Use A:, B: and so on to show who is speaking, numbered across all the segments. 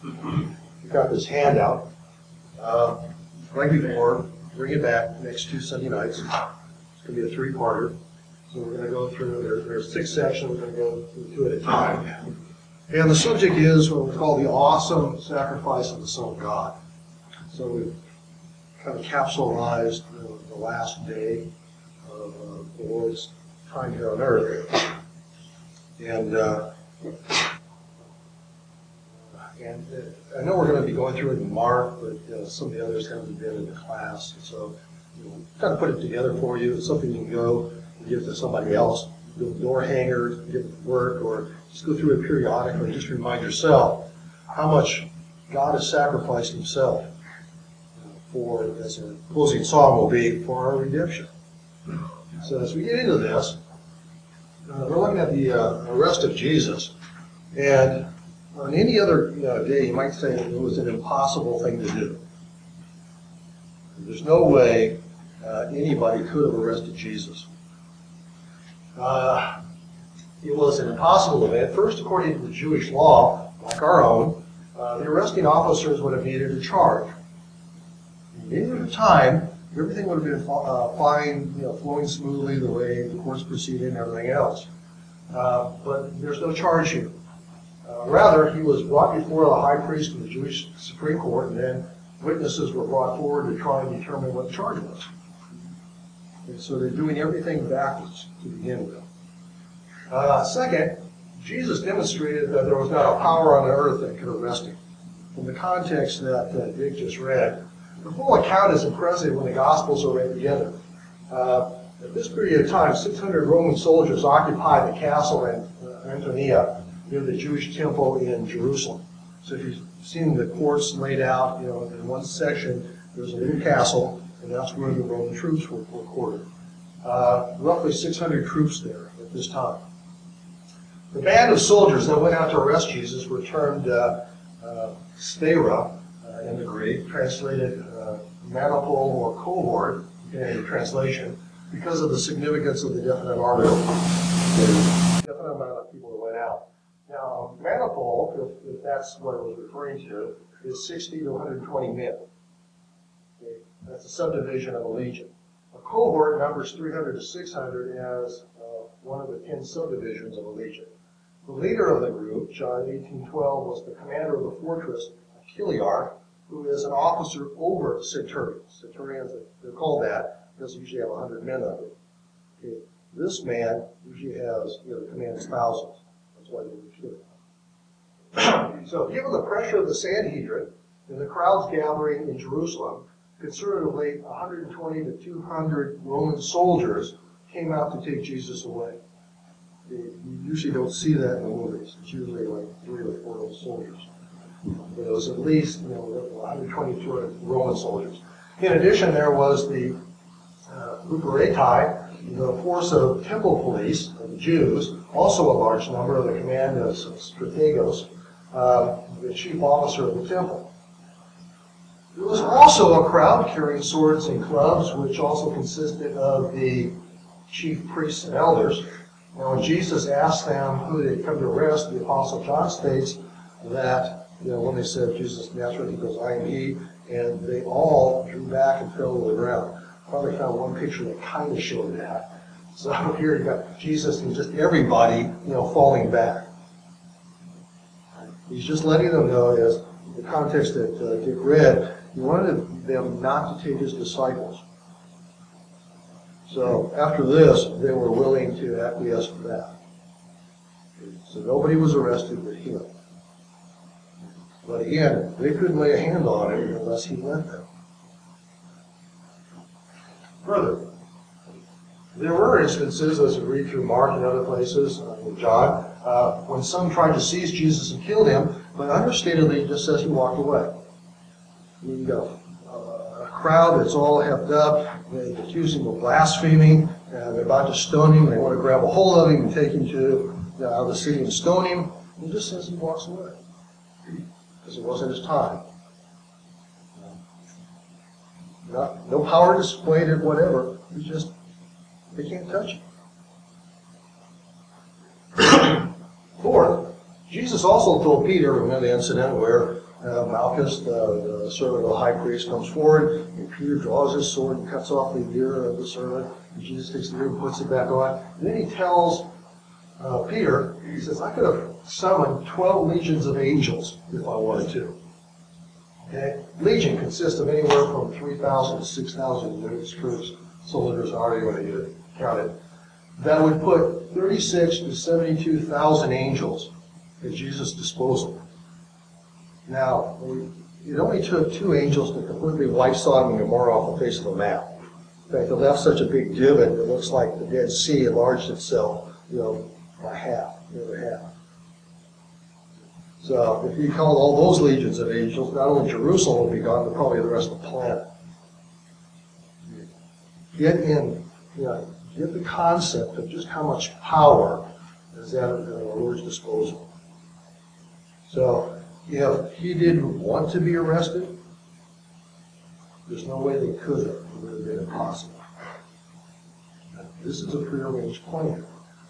A: You've got this handout. Like before, bring it back next 2 Sunday nights. It's going to be a three-parter. So we're going to go through, there's 6 sections, we're going to go through 2 at a time. And the subject is what we call the awesome sacrifice of the Son of God. So we've kind of capsulized the last day of the Lord's time here on earth. And I know we're going to be going through it in Mark, but some of the others haven't been in the class. So kind of put it together for you. It's something you can go and give to somebody else. Do a door hanger, give it to work, or just go through it periodically. Just remind yourself how much God has sacrificed himself for, as a closing song will be, for our redemption. So as we get into this, we're looking at the arrest of Jesus. And on any other day, you might say it was an impossible thing to do. There's no way anybody could have arrested Jesus. It was an impossible event. First, according to the Jewish law, like our own, the arresting officers would have needed a charge. At any other time, everything would have been fine, flowing smoothly the way the courts proceeded and everything else. But there's no charge here. Rather, he was brought before the high priest of the Jewish Supreme Court, and then witnesses were brought forward to try and determine what the charge was. And so they're doing everything backwards to begin with. Second, Jesus demonstrated that there was not a power on the earth that could arrest him. From the context that Dick just read, the full account is impressive when the Gospels are read together. At this period of time, 600 Roman soldiers occupied the castle in Antonia, near the Jewish temple in Jerusalem. So if you've seen the courts laid out, in one section, there's a little castle, and that's where the Roman troops were quartered. Roughly 600 troops there at this time. The band of soldiers that went out to arrest Jesus were termed stera in the Greek, translated maniple or cohort in the translation, because of the significance of the definite article. The definite amount of people that went out. Now, a maniple, if that's what it was referring to, is 60 to 120 men. Okay? That's a subdivision of a legion. A cohort numbers 300 to 600 as one of the 10 subdivisions of a legion. The leader of the group, John 18:12, was the commander of the fortress, Achillear, who is an officer over centurions. Centurions, they're called that, because they usually have 100 men under them. Okay. This man usually has, commands thousands. That's why they were killing. So, given the pressure of the Sanhedrin and the crowds gathering in Jerusalem, conservatively 120 to 200 Roman soldiers came out to take Jesus away. You usually don't see that in the movies. It's usually like 3 or 4 of those soldiers. It was at least 120 to 200 Roman soldiers. In addition, there was the Luperati, the force of temple police, of the Jews, also a large number, of the command of Strategos, the chief officer of the temple. There was also a crowd carrying swords and clubs, which also consisted of the chief priests and elders. Now, when Jesus asked them who they'd come to arrest, the Apostle John states that, when they said, Jesus of Nazareth, he goes, I am he, and they all drew back and fell to the ground. Probably found one picture that kind of showed that. So here you got Jesus and just everybody, falling back. He's just letting them know, as the context that Dick read, he wanted them not to take his disciples. So after this, they were willing to acquiesce to that. So nobody was arrested but him. But again, they couldn't lay a hand on him unless he let them. Further, there were instances, as we read through Mark and other places, in John, when some tried to seize Jesus and kill him, but understandably it just says he walked away. You got a crowd that's all hepped up, they accuse him of blaspheming, they're about to stone him, they want to grab a hold of him and take him to out of the city and stone him. It just says he walks away, because it wasn't his time. No power displayed or whatever. It's just, they can't touch him. Fourth, Jesus also told Peter, remember the incident where Malchus, the servant of the high priest, comes forward, and Peter draws his sword and cuts off the ear of the servant. And Jesus takes the ear and puts it back on. And then he tells Peter, he says, I could have summoned 12 legions of angels if I wanted to. Okay? Legion consists of anywhere from 3,000 to 6,000 units, troops, soldiers, however you want to count it. That would put 36 to 72,000 angels at Jesus' disposal. Now, it only took 2 angels to completely wipe Sodom and Gomorrah off the face of the map. In fact, it left such a big divot, it looks like the Dead Sea enlarged itself, by half, nearly half. So, if you count all those legions of angels, not only Jerusalem would be gone, but probably the rest of the planet. Get the concept of just how much power is at the Lord's disposal. So, if he didn't want to be arrested, there's no way they could have. It would have been impossible. This is a prearranged plan.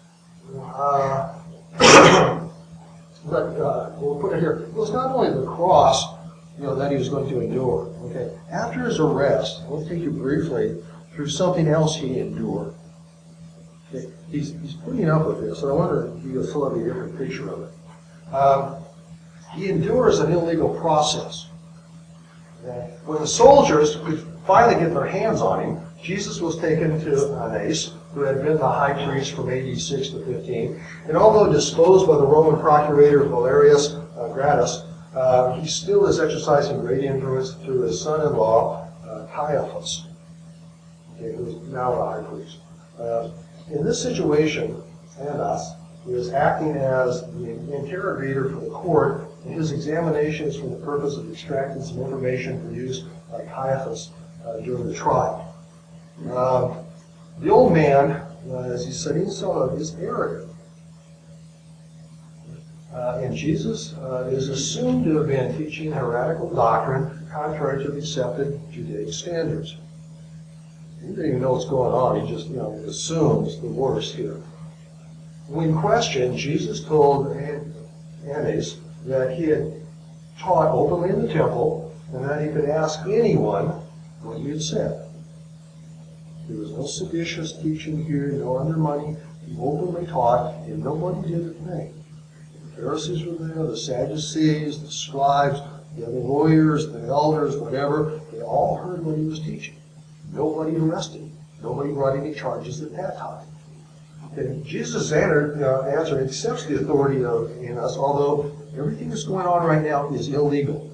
A: We'll put it here. It was not only the cross, that he was going to endure. Okay. After his arrest, I'll take you briefly through something else he endured. Okay. He's putting up with this, and I wonder if you get a slightly different picture of it. He endures an illegal process. Okay. When the soldiers could finally get their hands on him, Jesus was taken to Annas, who had been the high priest from AD 6 to 15. And although disposed by the Roman procurator Valerius Gratus, he still is exercising great influence through his son-in-law, Caiaphas, who is now the high priest. In this situation, Annas is acting as the interrogator for the court, and his examination is for the purpose of extracting some information for use by Caiaphas during the trial. The old man, as he's studying himself, is arrogant. And Jesus is assumed to have been teaching heretical doctrine contrary to the accepted Judaic standards. He doesn't even know what's going on. He just, assumes the worst here. When questioned, Jesus told Annas that he had taught openly in the temple and that he could ask anyone what he had said. There was no seditious teaching here, no undermining. He openly taught, and nobody did a thing. The Pharisees were there, the Sadducees, the scribes, the other lawyers, the elders, whatever. They all heard what he was teaching. Nobody arrested him. Nobody brought any charges at that time. And Jesus' answer accepts the authority in us, although everything that's going on right now is illegal.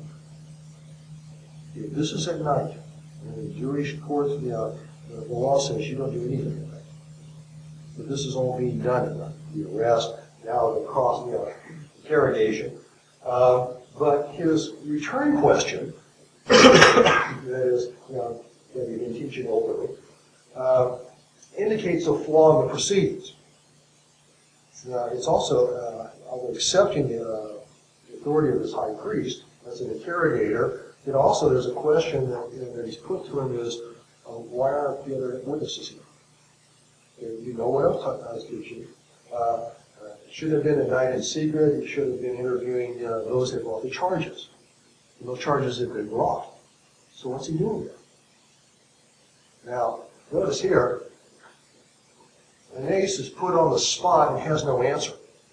A: This is at night. In the Jewish courts, the law says you don't do anything. But this is all being done in the arrest, now the cross, interrogation. But his return question, that is, that he's been teaching openly, indicates a flaw in the proceedings. It's also, accepting the authority of his high priest as an interrogator, and also there's a question that he's put to him is, why aren't the other witnesses here? You know what I was teaching. It should have been a night in secret. He should have been interviewing those that brought the charges. And those charges had been brought. So what's he doing there? Now, notice here, Annas is put on the spot and has no answer.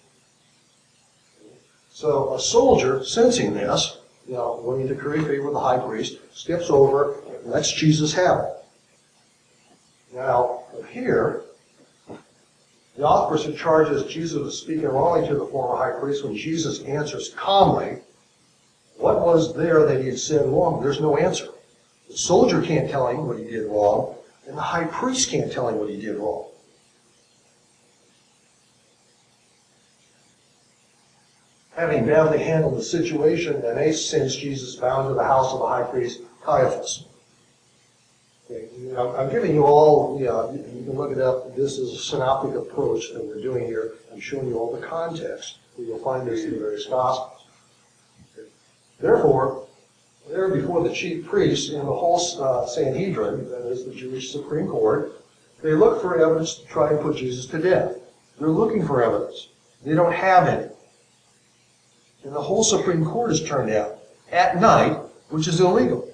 A: So a soldier, sensing this, wanting to curry favor with the high priest, steps over and lets Jesus have it. Now, here, the officer charges Jesus with speaking wrongly to the former high priest when Jesus answers calmly, what was there that he had said wrong? There's no answer. The soldier can't tell him what he did wrong, and the high priest can't tell him what he did wrong. Having badly handled the situation, Annas sends Jesus bound to the house of the high priest Caiaphas. Okay. I'm giving you all, you can look it up. This is a synoptic approach that we're doing here. I'm showing you all the context. You'll find this in the various Gospels. Okay. Therefore, there before the chief priests and the whole Sanhedrin, that is the Jewish Supreme Court, they look for evidence to try and put Jesus to death. They're looking for evidence. They don't have any. And the whole Supreme Court is turned out. at night, which is illegal.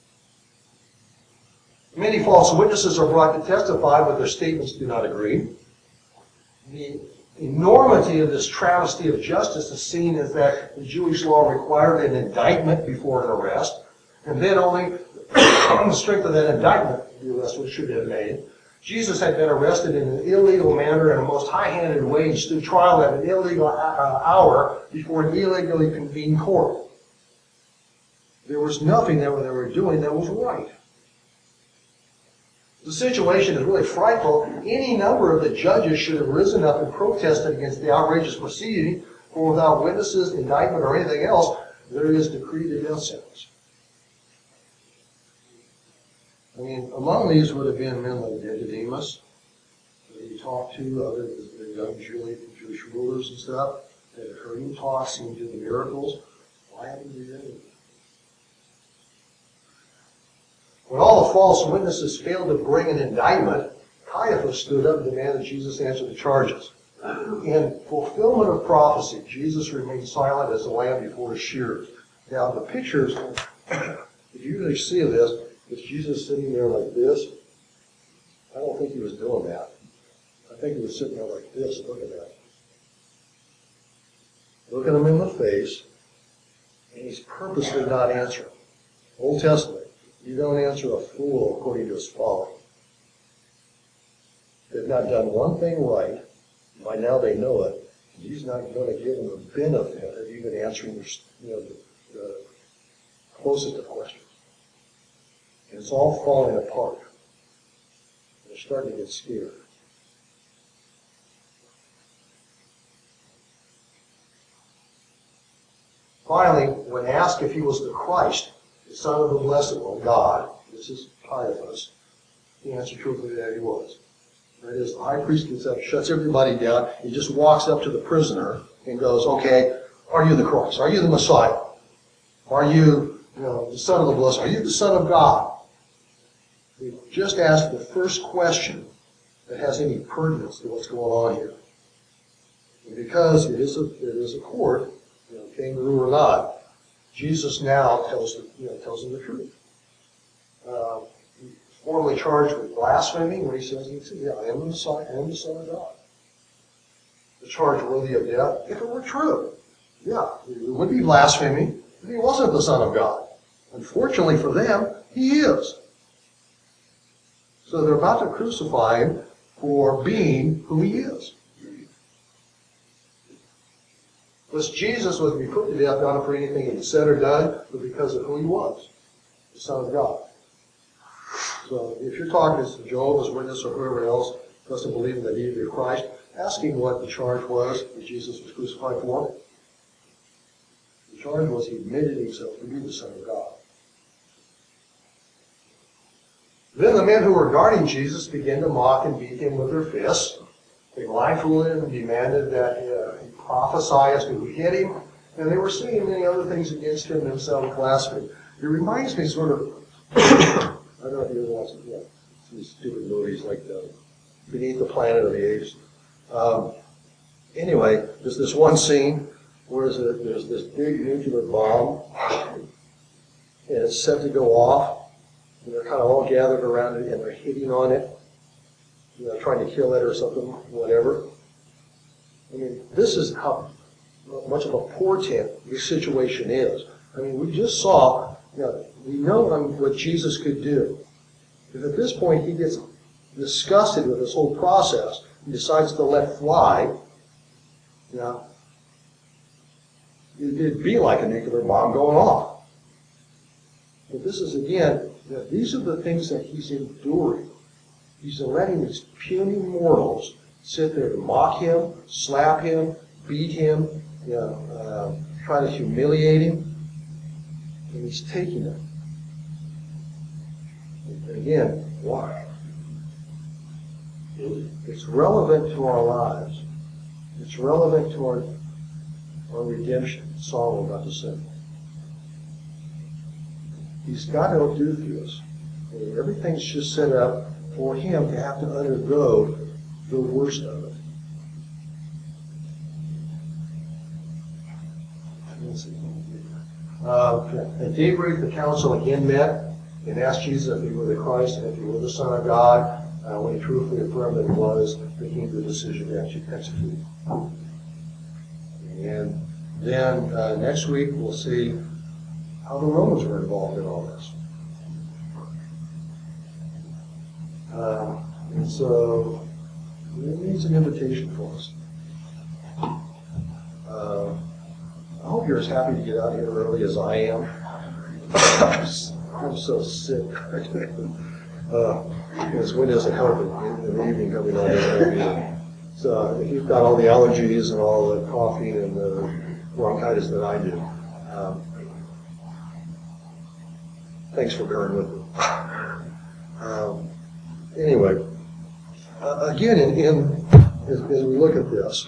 A: Many false witnesses are brought to testify, but their statements do not agree. The enormity of this travesty of justice is seen as that the Jewish law required an indictment before an arrest, and then only on the strength of that indictment, the arrest should have been made. Jesus had been arrested in an illegal manner in a most high-handed way and stood trial at an illegal hour before an illegally convened court. There was nothing that they were doing that was right. The situation is really frightful. Any number of the judges should have risen up and protested against the outrageous proceeding, for without witnesses, indictment, or anything else, there is decreed a death sentence. I mean, among these would have been men like Nicodemus, that he talked to, other the young Jewish rulers and stuff, that had heard him talk, seen him do the miracles. Why haven't you done it? When all the false witnesses failed to bring an indictment, Caiaphas stood up and demanded Jesus answer the charges. In fulfillment of prophecy, Jesus remained silent as a lamb before his shearers. Now, the pictures, if you really see this, is Jesus sitting there like this. I don't think he was doing that. I think he was sitting there like this. Look at that. Look at him in the face, and he's purposely not answering. Old Testament. You don't answer a fool according to his folly. They've not done one thing right. By now they know it. He's not going to give them the benefit of even answering the closest of questions. And it's all falling apart. They're starting to get scared. Finally, when asked if he was the Christ, the Son of the Blessed One, God, this is Caiaphas, he answered truthfully that he was. That is, the high priest gets up, shuts everybody down, he just walks up to the prisoner and goes, okay, are you the Christ? Are you the Messiah? Are you, the Son of the Blessed? Are you the Son of God? We just asked the first question that has any pertinence to what's going on here. And because it is a court, king, rule or not, Jesus now tells them the truth. He's formally charged with blasphemy when he says, yeah, I am the Son of God. The charge worthy of death, if it were true. Yeah, it would be blasphemy if he wasn't the Son of God. Unfortunately for them, he is. So they're about to crucify him for being who he is. Because Jesus was to be put to death not for anything he said or done, but because of who he was, the Son of God. So if you're talking to Jehovah's Witness or whoever else doesn't believe in the deity of Christ, ask him what the charge was that Jesus was crucified for. The charge was he admitted himself to be the Son of God. Then the men who were guarding Jesus began to mock and beat him with their fists. They blindfolded him and demanded that he prophesy as to who hit him. And they were saying many other things against him, themselves blasphemy. It reminds me sort of, I don't know if you ever watched these stupid movies like Beneath the Planet of the Apes. Anyway, there's this one scene where there's this big nuclear bomb, and it's set to go off. And they're kind of all gathered around it, and they're hitting on it, trying to kill it or something, whatever. I mean, this is how much of a portent this situation is. I mean, we just saw, we know what Jesus could do. If at this point he gets disgusted with this whole process and decides to let fly, it'd be like a nuclear bomb going off. But this is, again, these are the things that he's enduring. He's letting these puny mortals sit there and mock him, slap him, beat him, try to humiliate him, and he's taking it. And again, why? It's relevant to our lives. It's relevant to our redemption. Saul about to say. He's got to do this. Everything's just set up for him to have to undergo the worst of it. Let's see. At daybreak, the council again met and asked Jesus if he were the Christ and if he were the Son of God. When he truthfully affirmed that he was, they came to the decision to execute him. And then next week, we'll see how the Romans were involved in all this. And so, it needs an invitation for us. I hope you're as happy to get out here early as I am. I'm so sick. This wind isn't helping in the evening coming on here. So if you've got all the allergies and all the coughing and the bronchitis that I do, thanks for bearing with me. Anyway, again, as we look at this,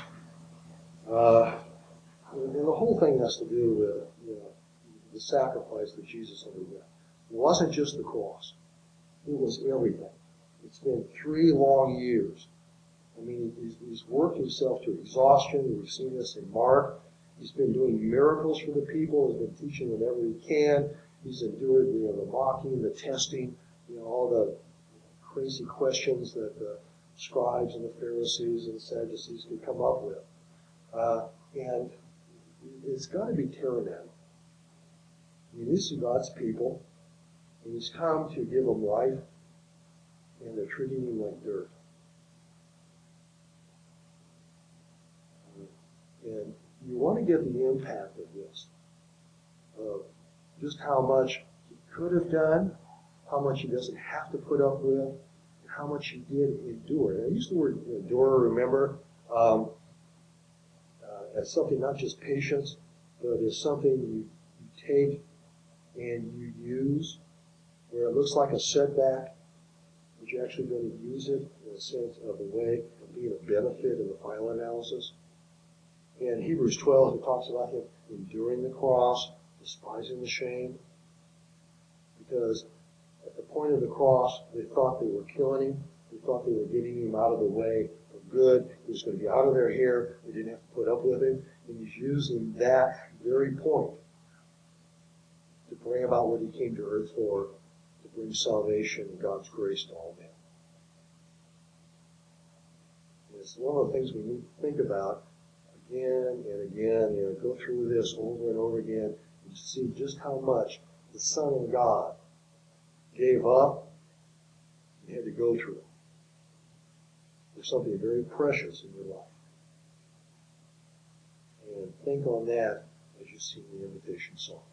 A: and the whole thing has to do with the sacrifice that Jesus underwent. It wasn't just the cross. It was everything. It's been 3 long years. I mean, he's worked himself to exhaustion. We've seen this in Mark. He's been doing miracles for the people. He's been teaching whatever he can. He's endured the mocking, the testing, all the crazy questions that the scribes and the Pharisees and the Sadducees could come up with. And it's got to be tearing at him. I mean, these are God's people, and he's come to give them life, and they're treating him like dirt. And you want to get the impact of this, of just how much he could have done, how much he doesn't have to put up with, and how much he did endure. And I use the word endure, remember, as something not just patience, but as something you take and you use, where it looks like a setback, but you're actually going to use it in a sense of a way of being a benefit in the final analysis. In Hebrews 12, it talks about him enduring the cross, despising the shame, because at the point of the cross, they thought they were killing him. They thought they were getting him out of the way of good. He was going to be out of their hair. They didn't have to put up with him. And he's using that very point to bring about what he came to earth for, to bring salvation and God's grace to all men. And it's one of the things we need to think about again and again, go through this over and over again, and see just how much the Son of God gave up and had to go through it. There's something very precious in your life. And think on that as you sing the invitation song.